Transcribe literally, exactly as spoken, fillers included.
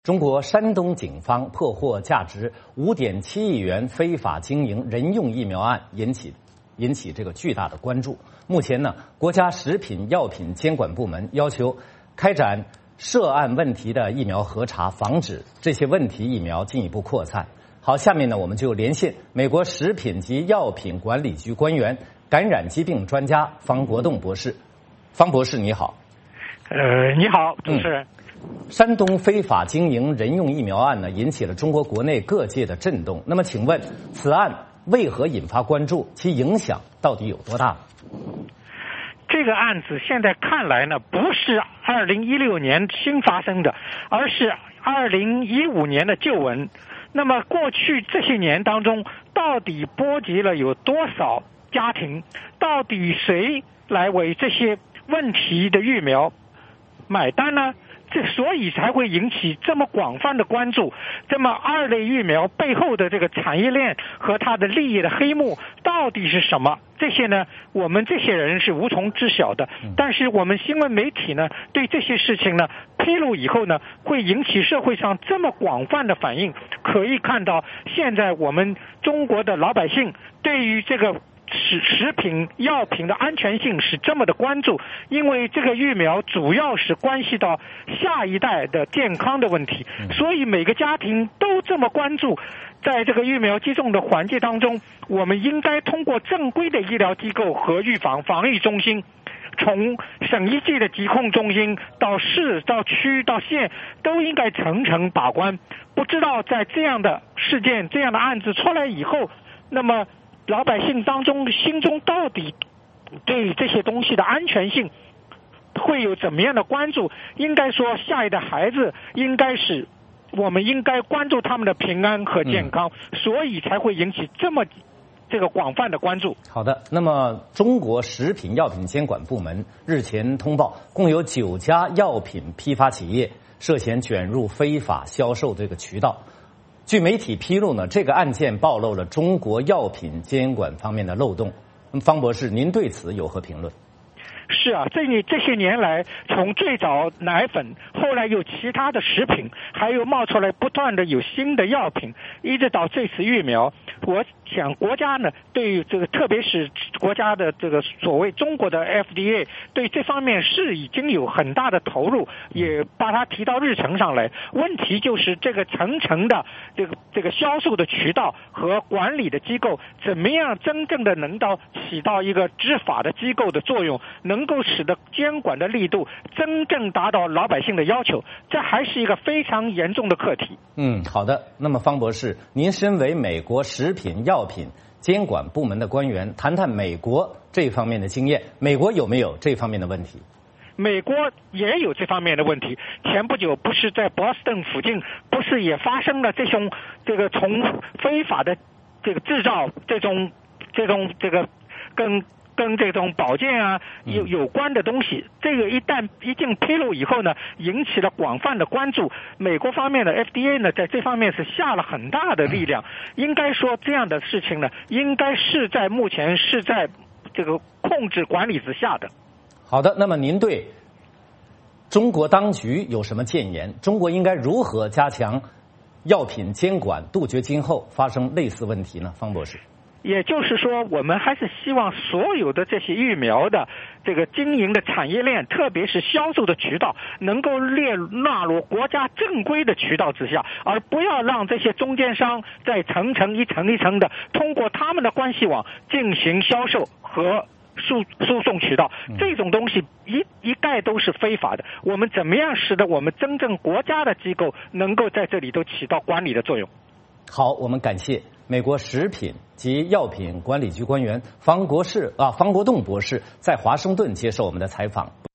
中国山东警方破获价值五点七亿元非法经营人用疫苗案，引起引起这个巨大的关注。目前呢，国家食品药品监管部门要求开展涉案问题的疫苗核查，防止这些问题疫苗进一步扩散。好，下面呢，我们就连线美国食品及药品管理局官员、感染疾病专家方国栋博士。方博士，你好。 呃，你好，主持人。嗯山东非法经营人用疫苗案呢，引起了中国国内各界的震动。那么，请问此案为何引发关注？其影响到底有多大？ 这个案子现在看来呢，不是二零一六年新发生的，而是二零一五年的旧闻。那么过去这些年当中，到底波及了有多少家庭？到底谁来为这些问题的疫苗买单呢？这所以才会引起这么广泛的关注。这么二类疫苗背后的这个产业链和它的利益的黑幕到底是什么？这些呢，我们这些人是无从知晓的。但是我们新闻媒体呢，对这些事情呢披露以后呢，会引起社会上这么广泛的反应。可以看到，现在我们中国的老百姓对于这个食食品药品的安全性是这么的关注，因为这个疫苗主要是关系到下一代的健康的问题，所以每个家庭都这么关注。在这个疫苗接种的环节当中，我们应该通过正规的医疗机构和预防防疫中心，从省一级的疾控中心到市到区到县，都应该层层把关。不知道在这样的事件这样的案子出来以后，那么老百姓当中心中到底对这些东西的安全性会有怎么样的关注？应该说，下一代孩子应该是我们应该关注他们的平安和健康，嗯、所以才会引起这么这个广泛的关注。 好的，那么中国食品药品监管部门日前通报，共有九家药品批发企业涉嫌卷入非法销售这个渠道。据媒体披露呢，这个案件暴露了中国药品监管方面的漏洞。方博士，您对此有何评论？ 是啊，这这些年来，从最早奶粉，后来有其他的食品，还有冒出来不断的有新的药品，一直到这次疫苗。我想国家呢，对于这个，特别是国家的这个所谓中国的 F D A， 对这方面是已经有很大的投入，也把它提到日程上来。问题就是这个层层的这个这个销售的渠道和管理的机构，怎么样真正的能到起到一个执法的机构的作用，能够使得监管的力度真正达到老百姓的要求，这还是一个非常严重的课题。 嗯，好的。那么方博士，您身为美国食品药品监管部门的官员，谈谈美国这方面的经验。美国有没有这方面的问题？ 美国也有这方面的问题。前不久不是在波士顿附近，不是也发生了这种这个从非法的这个制造这种这种这个跟跟这种保健啊有有关的东西，这个一旦一经披露以后呢，引起了广泛的关注。美国方面的 F D A 呢，在这方面是下了很大的力量。应该说，这样的事情呢，应该是在目前是在这个控制管理之下的。 好的，那么您对中国当局有什么建言？中国应该如何加强药品监管，杜绝今后发生类似问题呢？方博士。 也就是说，我们还是希望所有的这些疫苗的这个经营的产业链，特别是销售的渠道，能够列纳入国家正规的渠道之下，而不要让这些中间商在层层一层一层的通过他们的关系网进行销售和输输送渠道，这种东西一一概都是非法的。我们怎么样使得我们真正国家的机构能够在这里都起到管理的作用？ 好，我们感谢美国食品及药品管理局官员方国士啊方国栋博士在华盛顿接受我们的采访。